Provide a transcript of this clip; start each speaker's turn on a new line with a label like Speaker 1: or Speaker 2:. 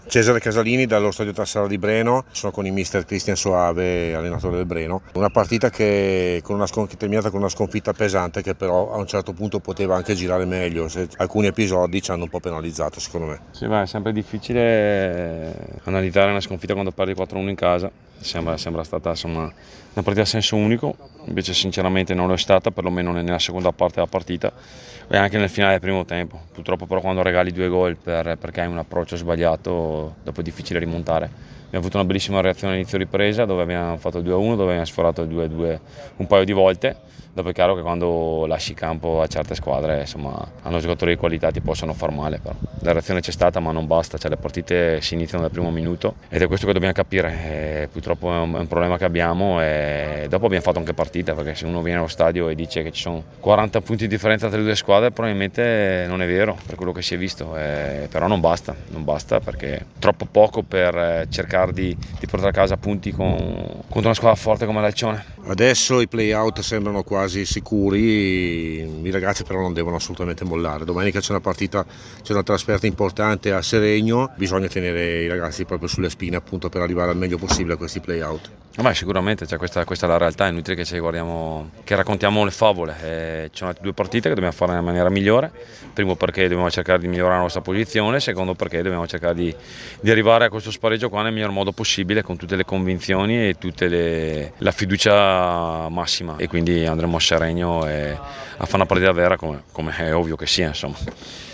Speaker 1: Cesare Casalini dallo stadio Tassara di Breno, sono con il mister Cristian Soave, allenatore del Breno. Una partita che è terminata con una sconfitta pesante, che però a un certo punto poteva anche girare meglio, se alcuni episodi ci hanno un po' penalizzato secondo me.
Speaker 2: Sì, è sempre difficile analizzare una sconfitta quando perdi 4-1 in casa. Sembra stata una partita a senso unico, invece sinceramente non lo è stata, perlomeno nella seconda parte della partita e anche nel finale del primo tempo. Purtroppo però quando regali 2 gol perché hai un approccio sbagliato, dopo è difficile rimontare. Abbiamo avuto una bellissima reazione all'inizio ripresa, dove abbiamo fatto il 2-1, dove abbiamo sforato il 2-2 un paio di volte. Dopo è chiaro che quando lasci campo a certe squadre, insomma, hanno giocatori di qualità, ti possono far male, però la reazione c'è stata, ma non basta, le partite si iniziano dal primo minuto ed è questo che dobbiamo capire. Purtroppo è un problema che abbiamo e dopo abbiamo fatto anche partita, perché se uno viene allo stadio e dice che ci sono 40 punti di differenza tra le due squadre, probabilmente non è vero per quello che si è visto, però non basta perché è troppo poco per cercare di portare a casa punti contro una squadra forte come l'Alcione.
Speaker 1: Adesso i play-out sembrano quasi sicuri, i ragazzi però non devono assolutamente mollare. Domenica c'è una trasferta importante a Seregno, bisogna tenere i ragazzi proprio sulle spine appunto per arrivare al meglio possibile a questi play-out.
Speaker 2: Sicuramente, questa è la realtà, è inutile che che raccontiamo le favole. Ci sono 2 partite che dobbiamo fare nella maniera migliore, primo perché dobbiamo cercare di migliorare la nostra posizione, secondo perché dobbiamo cercare di arrivare a questo spareggio qua nel miglior modo possibile, con tutte le convinzioni e la fiducia massima, e quindi andremo a Seregno a fare una partita vera come è ovvio che sia, insomma.